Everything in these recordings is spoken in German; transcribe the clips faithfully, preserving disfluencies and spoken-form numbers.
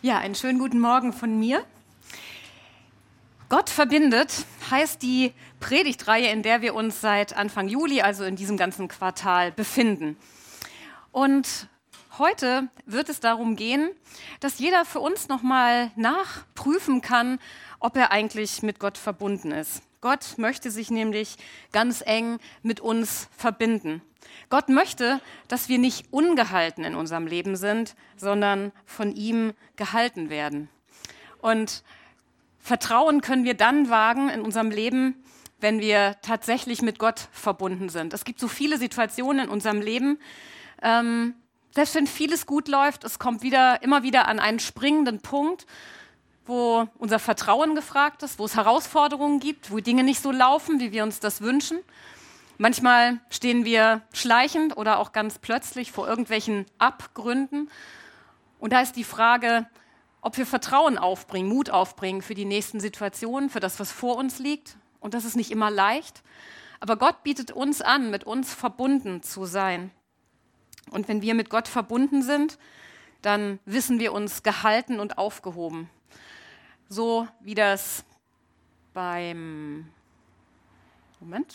Ja, einen schönen guten Morgen von mir. Gott verbindet heißt die Predigtreihe, in der wir uns seit Anfang Juli, also in diesem ganzen Quartal, befinden. Und heute wird es darum gehen, dass jeder für uns nochmal nachprüfen kann, ob er eigentlich mit Gott verbunden ist. Gott möchte sich nämlich ganz eng mit uns verbinden. Gott möchte, dass wir nicht ungehalten in unserem Leben sind, sondern von ihm gehalten werden. Und Vertrauen können wir dann wagen in unserem Leben, wenn wir tatsächlich mit Gott verbunden sind. Es gibt so viele Situationen in unserem Leben, ähm, selbst wenn vieles gut läuft, es kommt wieder, immer wieder an einen springenden Punkt, wo unser Vertrauen gefragt ist, wo es Herausforderungen gibt, wo Dinge nicht so laufen, wie wir uns das wünschen. Manchmal stehen wir schleichend oder auch ganz plötzlich vor irgendwelchen Abgründen. Und da ist die Frage, ob wir Vertrauen aufbringen, Mut aufbringen für die nächsten Situationen, für das, was vor uns liegt. Und das ist nicht immer leicht. Aber Gott bietet uns an, mit uns verbunden zu sein. Und wenn wir mit Gott verbunden sind, dann wissen wir uns gehalten und aufgehoben. So wie das beim Moment.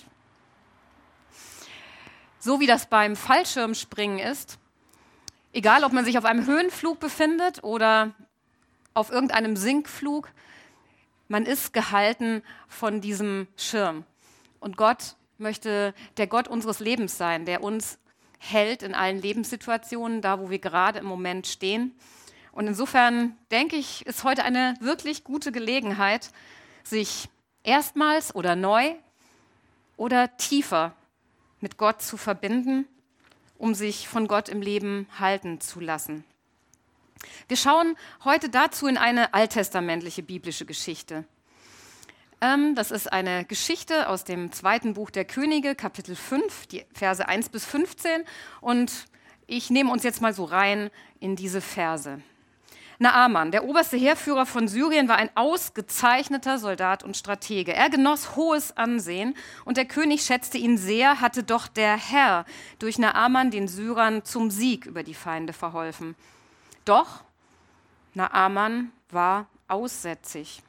So wie das beim Fallschirmspringen ist, egal ob man sich auf einem Höhenflug befindet oder auf irgendeinem Sinkflug, man ist gehalten von diesem Schirm. Und Gott möchte der Gott unseres Lebens sein, der uns hält in allen Lebenssituationen, da wo wir gerade im Moment stehen. Und insofern denke ich, ist heute eine wirklich gute Gelegenheit, sich erstmals oder neu oder tiefer mit Gott zu verbinden, um sich von Gott im Leben halten zu lassen. Wir schauen heute dazu in eine alttestamentliche biblische Geschichte. Ähm, das ist eine Geschichte aus dem zweiten Buch der Könige, Kapitel fünf, die Verse eins bis fünfzehn. Und ich nehme uns jetzt mal so rein in diese Verse. Naaman, der oberste Heerführer von Syrien, war ein ausgezeichneter Soldat und Stratege. Er genoss hohes Ansehen und der König schätzte ihn sehr, hatte doch der Herr durch Naaman den Syrern zum Sieg über die Feinde verholfen. Doch Naaman war aussätzig.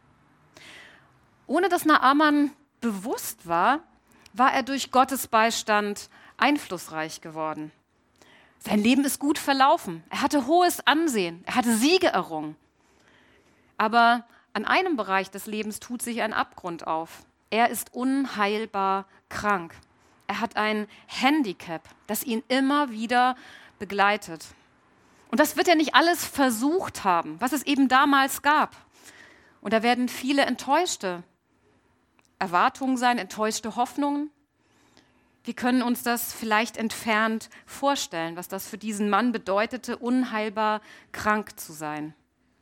Ohne dass Naaman bewusst war, war er durch Gottes Beistand einflussreich geworden. Sein Leben ist gut verlaufen. Er hatte hohes Ansehen. Er hatte Siege errungen. Aber an einem Bereich des Lebens tut sich ein Abgrund auf. Er ist unheilbar krank. Er hat ein Handicap, das ihn immer wieder begleitet. Und das wird er nicht alles versucht haben, was es eben damals gab. Und da werden viele enttäuschte Erwartungen sein, enttäuschte Hoffnungen. Wir können uns das vielleicht entfernt vorstellen, was das für diesen Mann bedeutete, unheilbar krank zu sein.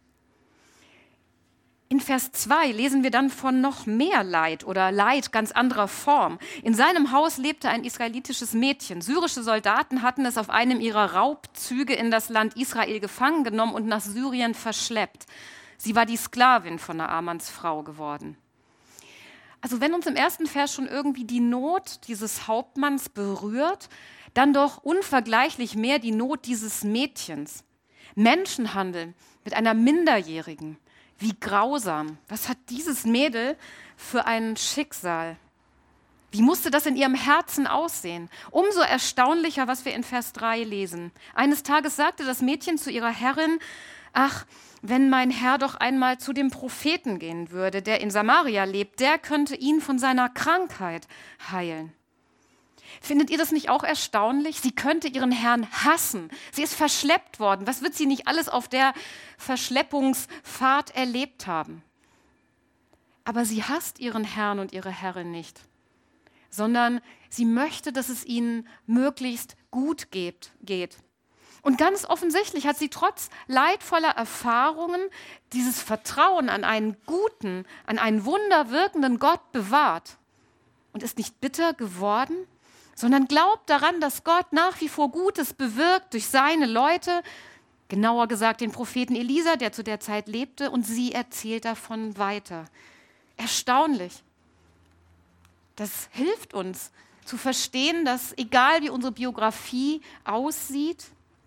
In Vers zwei lesen wir dann von noch mehr Leid oder Leid ganz anderer Form. In seinem Haus lebte ein israelitisches Mädchen. Syrische Soldaten hatten es auf einem ihrer Raubzüge in das Land Israel gefangen genommen und nach Syrien verschleppt. Sie war die Sklavin von Naamans Frau geworden. Also wenn uns im ersten Vers schon irgendwie die Not dieses Hauptmanns berührt, dann doch unvergleichlich mehr die Not dieses Mädchens. Menschenhandel mit einer Minderjährigen. Wie grausam. Was hat dieses Mädel für ein Schicksal? Wie musste das in ihrem Herzen aussehen? Umso erstaunlicher, was wir in Vers drei lesen. Eines Tages sagte das Mädchen zu ihrer Herrin: Ach, wenn mein Herr doch einmal zu dem Propheten gehen würde, der in Samaria lebt, der könnte ihn von seiner Krankheit heilen. Findet ihr das nicht auch erstaunlich? Sie könnte ihren Herrn hassen. Sie ist verschleppt worden. Was wird sie nicht alles auf der Verschleppungsfahrt erlebt haben? Aber sie hasst ihren Herrn und ihre Herrin nicht, sondern sie möchte, dass es ihnen möglichst gut geht. Und ganz offensichtlich hat sie trotz leidvoller Erfahrungen dieses Vertrauen an einen guten, an einen wunderwirkenden Gott bewahrt und ist nicht bitter geworden, sondern glaubt daran, dass Gott nach wie vor Gutes bewirkt durch seine Leute, genauer gesagt den Propheten Elisa, der zu der Zeit lebte, und sie erzählt davon weiter. Erstaunlich. Das hilft uns zu verstehen, dass egal wie unsere Biografie aussieht,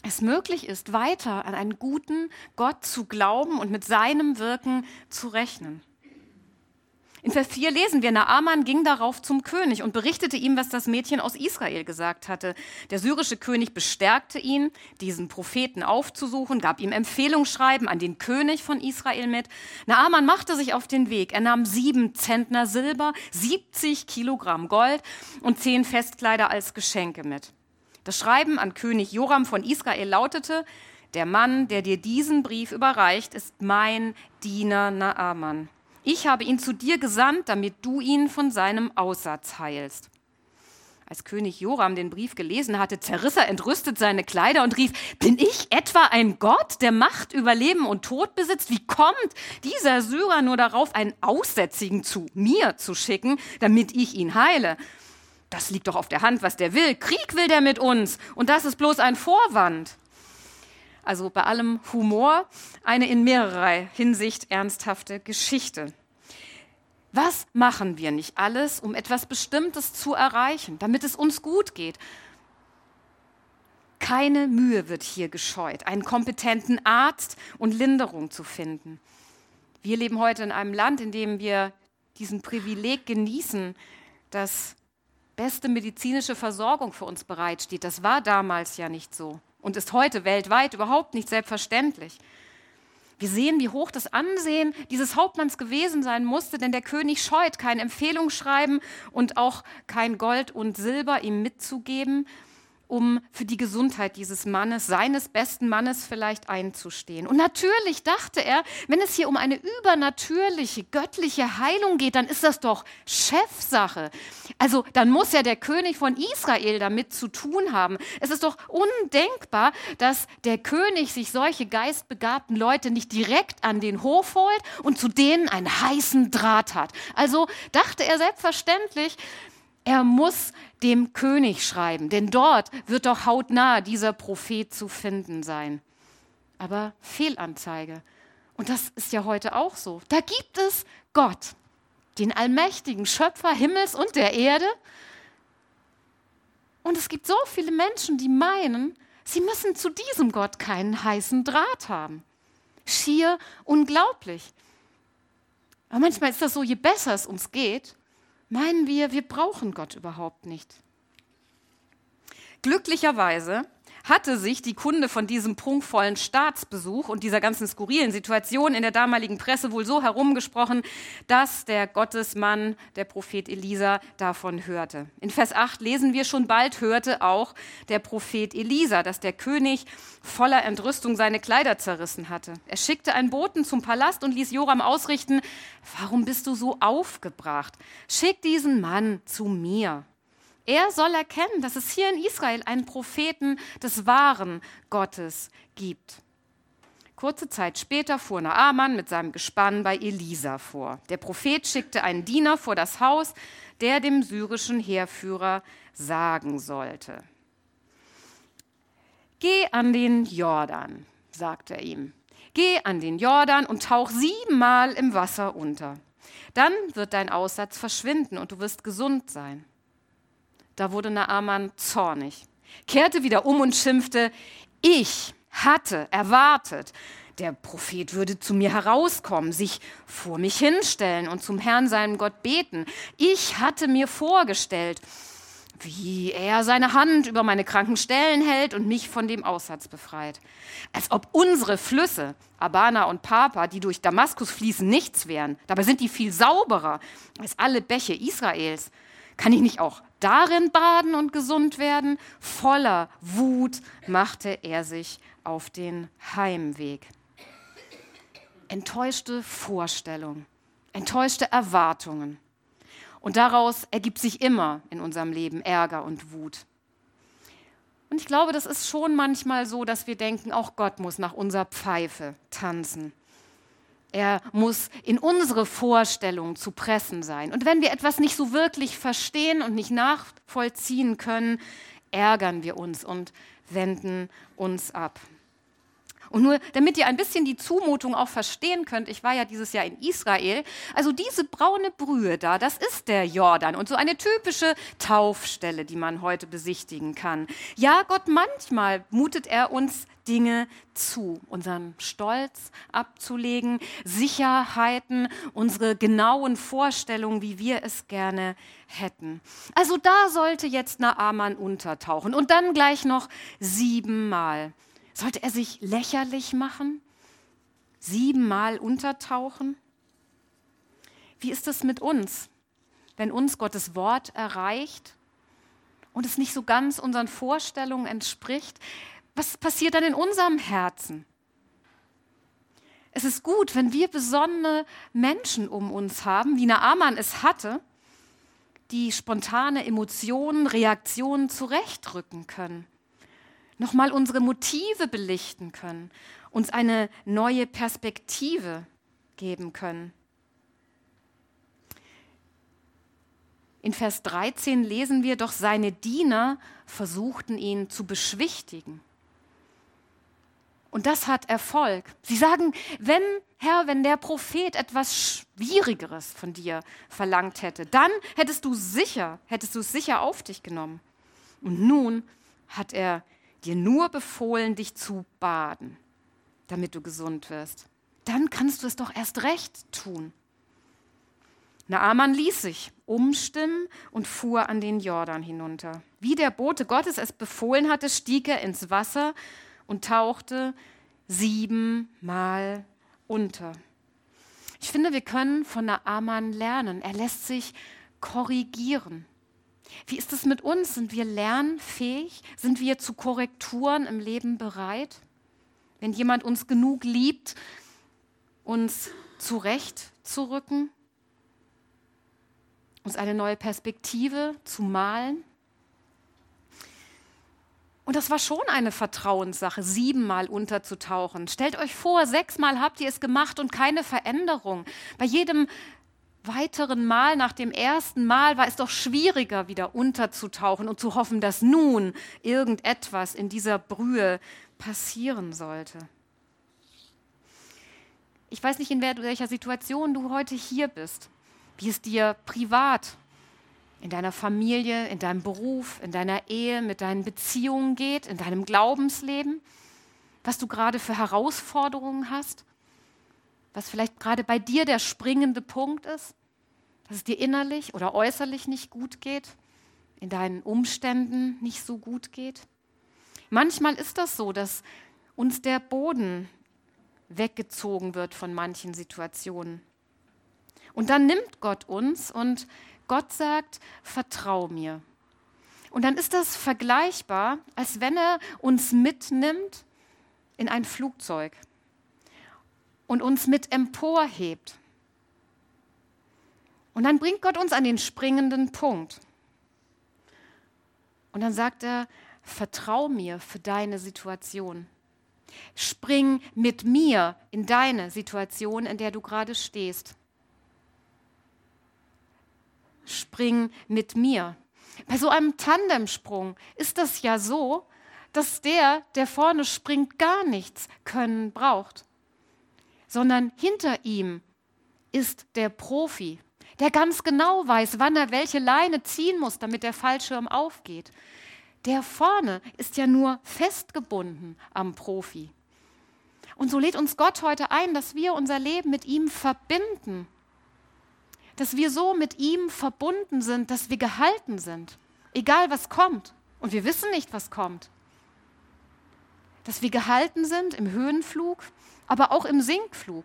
es möglich ist, weiter an einen guten Gott zu glauben und mit seinem Wirken zu rechnen. In Vers vier lesen wir, Naaman ging darauf zum König und berichtete ihm, was das Mädchen aus Israel gesagt hatte. Der syrische König bestärkte ihn, diesen Propheten aufzusuchen, gab ihm Empfehlungsschreiben an den König von Israel mit. Naaman machte sich auf den Weg. Er nahm sieben Zentner Silber, siebzig Kilogramm Gold und zehn Festkleider als Geschenke mit. Das Schreiben an König Joram von Israel lautete, der Mann, der dir diesen Brief überreicht, ist mein Diener Naaman. Ich habe ihn zu dir gesandt, damit du ihn von seinem Aussatz heilst. Als König Joram den Brief gelesen hatte, zerriss er entrüstet seine Kleider und rief, bin ich etwa ein Gott, der Macht über Leben und Tod besitzt? Wie kommt dieser Syrer nur darauf, einen Aussätzigen zu mir zu schicken, damit ich ihn heile? Das liegt doch auf der Hand, was der will. Krieg will der mit uns und das ist bloß ein Vorwand. Also bei allem Humor eine in mehrerer Hinsicht ernsthafte Geschichte. Was machen wir nicht alles, um etwas Bestimmtes zu erreichen, damit es uns gut geht? Keine Mühe wird hier gescheut, einen kompetenten Arzt und Linderung zu finden. Wir leben heute in einem Land, in dem wir diesen Privileg genießen, dass beste medizinische Versorgung für uns bereitsteht. Das war damals ja nicht so. Und ist heute weltweit überhaupt nicht selbstverständlich. Wir sehen, wie hoch das Ansehen dieses Hauptmanns gewesen sein musste, denn der König scheut kein Empfehlungsschreiben und auch kein Gold und Silber ihm mitzugeben, um für die Gesundheit dieses Mannes, seines besten Mannes vielleicht einzustehen. Und natürlich dachte er, wenn es hier um eine übernatürliche, göttliche Heilung geht, dann ist das doch Chefsache. Also dann muss ja der König von Israel damit zu tun haben. Es ist doch undenkbar, dass der König sich solche geistbegabten Leute nicht direkt an den Hof holt und zu denen einen heißen Draht hat. Also dachte er selbstverständlich, er muss dem König schreiben, denn dort wird doch hautnah dieser Prophet zu finden sein. Aber Fehlanzeige. Und das ist ja heute auch so. Da gibt es Gott, den allmächtigen Schöpfer Himmels und der Erde. Und es gibt so viele Menschen, die meinen, sie müssen zu diesem Gott keinen heißen Draht haben. Schier unglaublich. Aber manchmal ist das so, je besser es uns geht, meinen wir, wir brauchen Gott überhaupt nicht. Glücklicherweise hatte sich die Kunde von diesem prunkvollen Staatsbesuch und dieser ganzen skurrilen Situation in der damaligen Presse wohl so herumgesprochen, dass der Gottesmann, der Prophet Elisa, davon hörte. In Vers acht lesen wir, schon bald hörte auch der Prophet Elisa, dass der König voller Entrüstung seine Kleider zerrissen hatte. Er schickte einen Boten zum Palast und ließ Joram ausrichten, warum bist du so aufgebracht? Schick diesen Mann zu mir. Er soll erkennen, dass es hier in Israel einen Propheten des wahren Gottes gibt. Kurze Zeit später fuhr Naaman mit seinem Gespann bei Elisa vor. Der Prophet schickte einen Diener vor das Haus, der dem syrischen Heerführer sagen sollte: Geh an den Jordan, sagte er ihm. Geh an den Jordan und tauch siebenmal im Wasser unter. Dann wird dein Aussatz verschwinden und du wirst gesund sein. Da wurde Naaman zornig, kehrte wieder um und schimpfte, ich hatte erwartet, der Prophet würde zu mir herauskommen, sich vor mich hinstellen und zum Herrn, seinem Gott, beten. Ich hatte mir vorgestellt, wie er seine Hand über meine kranken Stellen hält und mich von dem Aussatz befreit. Als ob unsere Flüsse, Abana und Papa, die durch Damaskus fließen, nichts wären. Dabei sind die viel sauberer als alle Bäche Israels. Kann ich nicht auch darin baden und gesund werden? Voller Wut machte er sich auf den Heimweg. Enttäuschte Vorstellungen, enttäuschte Erwartungen. Und daraus ergibt sich immer in unserem Leben Ärger und Wut. Und ich glaube, das ist schon manchmal so, dass wir denken, auch Gott muss nach unserer Pfeife tanzen. Er muss in unsere Vorstellung zu pressen sein. Und wenn wir etwas nicht so wirklich verstehen und nicht nachvollziehen können, ärgern wir uns und wenden uns ab. Und nur damit ihr ein bisschen die Zumutung auch verstehen könnt, ich war ja dieses Jahr in Israel, also diese braune Brühe da, das ist der Jordan und so eine typische Taufstelle, die man heute besichtigen kann. Ja, Gott, manchmal mutet er uns Dinge zu, unseren Stolz abzulegen, Sicherheiten, unsere genauen Vorstellungen, wie wir es gerne hätten. Also da sollte jetzt Naaman untertauchen und dann gleich noch siebenmal. Sollte er sich lächerlich machen? Siebenmal untertauchen? Wie ist es mit uns, wenn uns Gottes Wort erreicht und es nicht so ganz unseren Vorstellungen entspricht? Was passiert dann in unserem Herzen? Es ist gut, wenn wir besonnene Menschen um uns haben, wie Naaman es hatte, die spontane Emotionen, Reaktionen zurechtrücken können, nochmal unsere Motive belichten können, uns eine neue Perspektive geben können. In Vers dreizehn lesen wir, doch seine Diener versuchten ihn zu beschwichtigen. Und das hat Erfolg. Sie sagen, wenn, Herr, wenn der Prophet etwas Schwierigeres von dir verlangt hätte, dann hättest du sicher, hättest du es sicher auf dich genommen. Und nun hat er dir nur befohlen, dich zu baden, damit du gesund wirst. Dann kannst du es doch erst recht tun. Naaman ließ sich umstimmen und fuhr an den Jordan hinunter. Wie der Bote Gottes es befohlen hatte, stieg er ins Wasser und tauchte siebenmal unter. Ich finde, wir können von Naaman lernen. Er lässt sich korrigieren. Wie ist es mit uns? Sind wir lernfähig? Sind wir zu Korrekturen im Leben bereit? Wenn jemand uns genug liebt, uns zurechtzurücken, uns eine neue Perspektive zu malen? Und das war schon eine Vertrauenssache, siebenmal unterzutauchen. Stellt euch vor, sechsmal habt ihr es gemacht und keine Veränderung. Bei jedem weiteren Mal, nach dem ersten Mal, war es doch schwieriger, wieder unterzutauchen und zu hoffen, dass nun irgendetwas in dieser Brühe passieren sollte. Ich weiß nicht, in welcher Situation du heute hier bist, wie es dir privat, in deiner Familie, in deinem Beruf, in deiner Ehe, mit deinen Beziehungen geht, in deinem Glaubensleben, was du gerade für Herausforderungen hast, was vielleicht gerade bei dir der springende Punkt ist, dass es dir innerlich oder äußerlich nicht gut geht, in deinen Umständen nicht so gut geht. Manchmal ist das so, dass uns der Boden weggezogen wird von manchen Situationen. Und dann nimmt Gott uns und Gott sagt, vertrau mir. Und dann ist das vergleichbar, als wenn er uns mitnimmt in ein Flugzeug und uns mit emporhebt. Und dann bringt Gott uns an den springenden Punkt. Und dann sagt er, vertrau mir für deine Situation. Spring mit mir in deine Situation, in der du gerade stehst. Spring mit mir. Bei so einem Tandemsprung ist das ja so, dass der, der vorne springt, gar nichts können braucht, sondern hinter ihm ist der Profi, der ganz genau weiß, wann er welche Leine ziehen muss, damit der Fallschirm aufgeht. Der vorne ist ja nur festgebunden am Profi. Und so lädt uns Gott heute ein, dass wir unser Leben mit ihm verbinden. Dass wir so mit ihm verbunden sind, dass wir gehalten sind, egal was kommt. Und wir wissen nicht, was kommt. Dass wir gehalten sind im Höhenflug, aber auch im Sinkflug.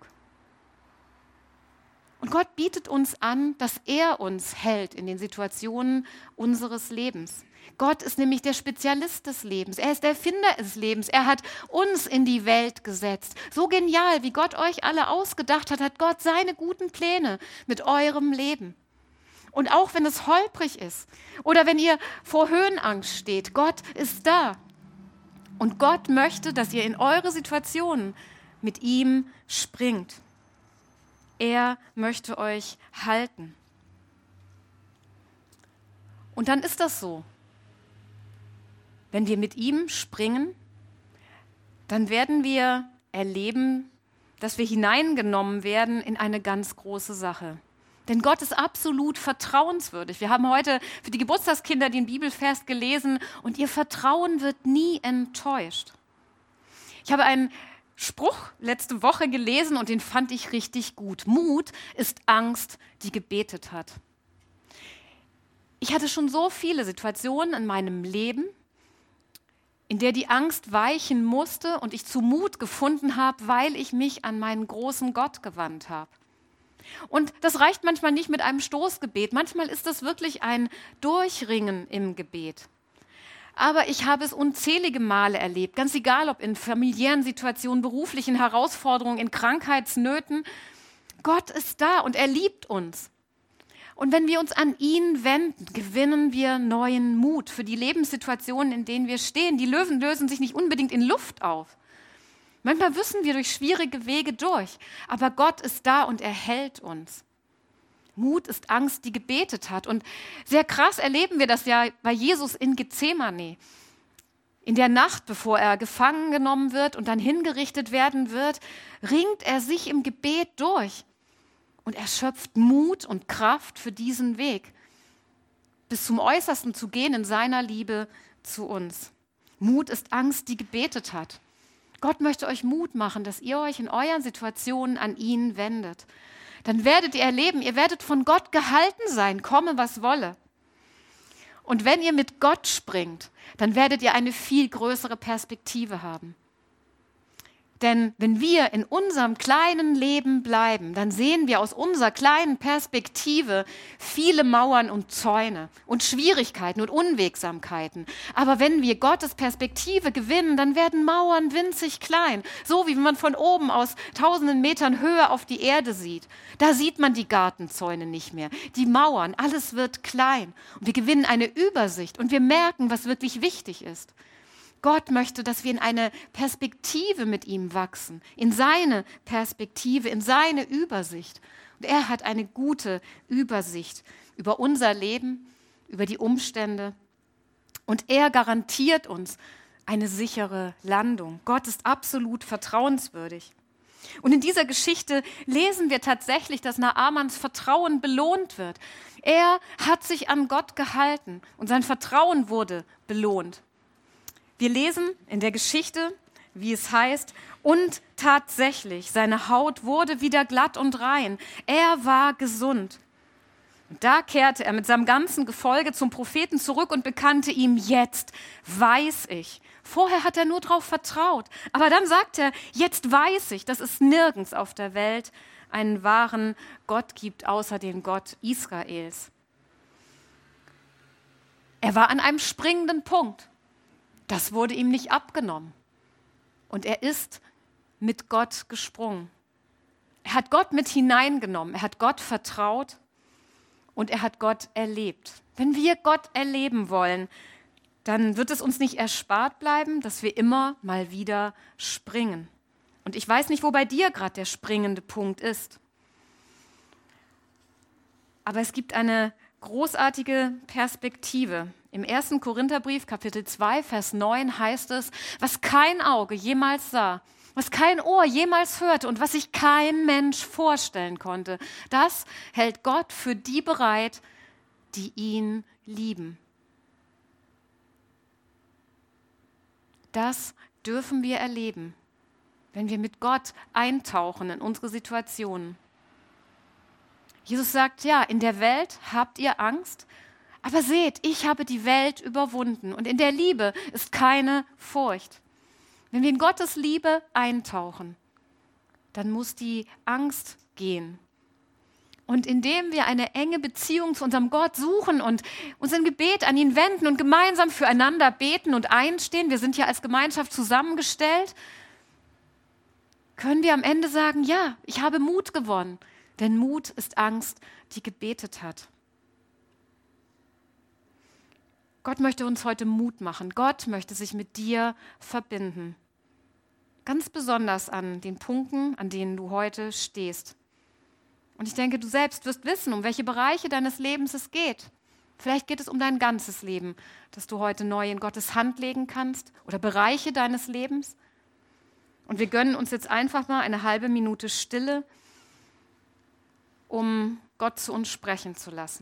Und Gott bietet uns an, dass er uns hält in den Situationen unseres Lebens. Gott ist nämlich der Spezialist des Lebens. Er ist der Erfinder des Lebens. Er hat uns in die Welt gesetzt. So genial, wie Gott euch alle ausgedacht hat, hat Gott seine guten Pläne mit eurem Leben. Und auch wenn es holprig ist oder wenn ihr vor Höhenangst steht, Gott ist da. Und Gott möchte, dass ihr in eure Situationen mit ihm springt. Er möchte euch halten. Und dann ist das so. Wenn wir mit ihm springen, dann werden wir erleben, dass wir hineingenommen werden in eine ganz große Sache. Denn Gott ist absolut vertrauenswürdig. Wir haben heute für die Geburtstagskinder den Bibelvers gelesen und ihr Vertrauen wird nie enttäuscht. Ich habe einen Spruch letzte Woche gelesen und den fand ich richtig gut. Mut ist Angst, die gebetet hat. Ich hatte schon so viele Situationen in meinem Leben, in der die Angst weichen musste und ich zu Mut gefunden habe, weil ich mich an meinen großen Gott gewandt habe. Und das reicht manchmal nicht mit einem Stoßgebet. Manchmal ist das wirklich ein Durchringen im Gebet. Aber ich habe es unzählige Male erlebt, ganz egal ob in familiären Situationen, beruflichen Herausforderungen, in Krankheitsnöten. Gott ist da und er liebt uns. Und wenn wir uns an ihn wenden, gewinnen wir neuen Mut für die Lebenssituationen, in denen wir stehen. Die Löwen lösen sich nicht unbedingt in Luft auf. Manchmal wissen wir durch schwierige Wege durch, aber Gott ist da und er hält uns. Mut ist Angst, die gebetet hat. Und sehr krass erleben wir das ja bei Jesus in Gethsemane. In der Nacht, bevor er gefangen genommen wird und dann hingerichtet werden wird, ringt er sich im Gebet durch. Und er schöpft Mut und Kraft für diesen Weg, bis zum Äußersten zu gehen in seiner Liebe zu uns. Mut ist Angst, die gebetet hat. Gott möchte euch Mut machen, dass ihr euch in euren Situationen an ihn wendet. Dann werdet ihr erleben, ihr werdet von Gott gehalten sein, komme was wolle. Und wenn ihr mit Gott springt, dann werdet ihr eine viel größere Perspektive haben. Denn wenn wir in unserem kleinen Leben bleiben, dann sehen wir aus unserer kleinen Perspektive viele Mauern und Zäune und Schwierigkeiten und Unwegsamkeiten. Aber wenn wir Gottes Perspektive gewinnen, dann werden Mauern winzig klein. So wie man von oben aus tausenden Metern Höhe auf die Erde sieht. Da sieht man die Gartenzäune nicht mehr, die Mauern, alles wird klein. Und wir gewinnen eine Übersicht und wir merken, was wirklich wichtig ist. Gott möchte, dass wir in eine Perspektive mit ihm wachsen, in seine Perspektive, in seine Übersicht. Und er hat eine gute Übersicht über unser Leben, über die Umstände. Und er garantiert uns eine sichere Landung. Gott ist absolut vertrauenswürdig. Und in dieser Geschichte lesen wir tatsächlich, dass Naamans Vertrauen belohnt wird. Er hat sich an Gott gehalten und sein Vertrauen wurde belohnt. Wir lesen in der Geschichte, wie es heißt, und tatsächlich, seine Haut wurde wieder glatt und rein. Er war gesund. Und da kehrte er mit seinem ganzen Gefolge zum Propheten zurück und bekannte ihm, jetzt weiß ich. Vorher hat er nur darauf vertraut. Aber dann sagt er, jetzt weiß ich, dass es nirgends auf der Welt einen wahren Gott gibt, außer den Gott Israels. Er war an einem springenden Punkt. Das wurde ihm nicht abgenommen. Und er ist mit Gott gesprungen. Er hat Gott mit hineingenommen. Er hat Gott vertraut und er hat Gott erlebt. Wenn wir Gott erleben wollen, dann wird es uns nicht erspart bleiben, dass wir immer mal wieder springen. Und ich weiß nicht, wo bei dir gerade der springende Punkt ist. Aber es gibt eine großartige Perspektive. Im ersten Korintherbrief, Kapitel zwei, Vers neun heißt es, was kein Auge jemals sah, was kein Ohr jemals hörte und was sich kein Mensch vorstellen konnte, das hält Gott für die bereit, die ihn lieben. Das dürfen wir erleben, wenn wir mit Gott eintauchen in unsere Situationen. Jesus sagt, ja, in der Welt habt ihr Angst, aber seht, ich habe die Welt überwunden und in der Liebe ist keine Furcht. Wenn wir in Gottes Liebe eintauchen, dann muss die Angst gehen. Und indem wir eine enge Beziehung zu unserem Gott suchen und uns im Gebet an ihn wenden und gemeinsam füreinander beten und einstehen, wir sind ja als Gemeinschaft zusammengestellt, können wir am Ende sagen, ja, ich habe Mut gewonnen. Denn Mut ist Angst, die gebetet hat. Gott möchte uns heute Mut machen. Gott möchte sich mit dir verbinden. Ganz besonders an den Punkten, an denen du heute stehst. Und ich denke, du selbst wirst wissen, um welche Bereiche deines Lebens es geht. Vielleicht geht es um dein ganzes Leben, das du heute neu in Gottes Hand legen kannst oder Bereiche deines Lebens. Und wir gönnen uns jetzt einfach mal eine halbe Minute Stille, um Gott zu uns sprechen zu lassen.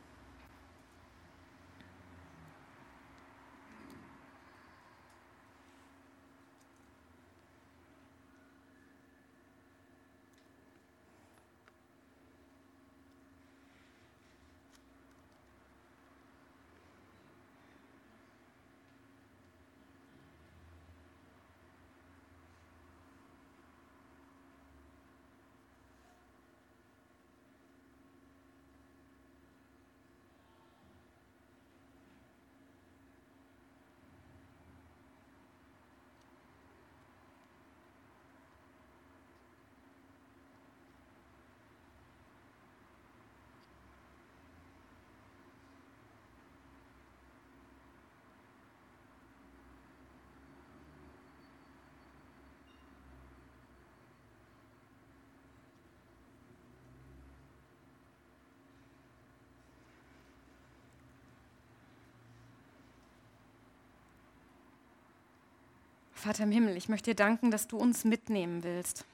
Vater im Himmel, ich möchte dir danken, dass du uns mitnehmen willst.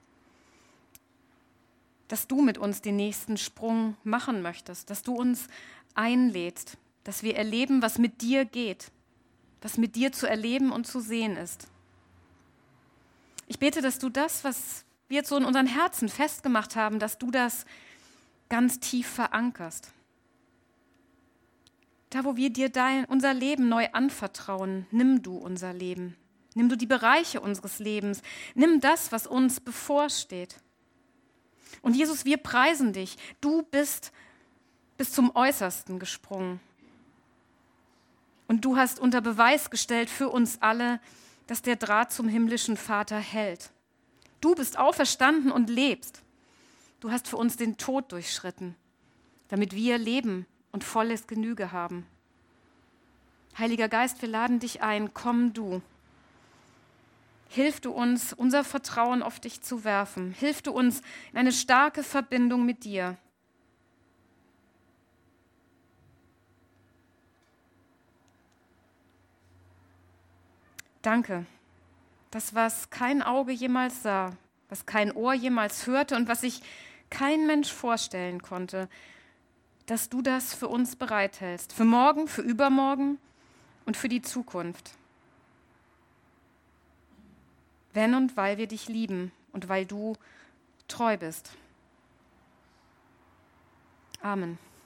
Dass du mit uns den nächsten Sprung machen möchtest, dass du uns einlädst, dass wir erleben, was mit dir geht, was mit dir zu erleben und zu sehen ist. Ich bete, dass du das, was wir jetzt so in unseren Herzen festgemacht haben, dass du das ganz tief verankerst. Da, wo wir dir dein, unser Leben neu anvertrauen, nimm du unser Leben. Nimm du die Bereiche unseres Lebens. Nimm das, was uns bevorsteht. Und Jesus, wir preisen dich. Du bist bis zum Äußersten gesprungen. Und du hast unter Beweis gestellt für uns alle, dass der Draht zum himmlischen Vater hält. Du bist auferstanden und lebst. Du hast für uns den Tod durchschritten, damit wir leben und volles Genüge haben. Heiliger Geist, wir laden dich ein, komm du. Hilf du uns, unser Vertrauen auf dich zu werfen. Hilf du uns in eine starke Verbindung mit dir. Danke, das, was kein Auge jemals sah, was kein Ohr jemals hörte und was sich kein Mensch vorstellen konnte, dass du das für uns bereithältst, für morgen, für übermorgen und für die Zukunft. Wenn und weil wir dich lieben und weil du treu bist. Amen.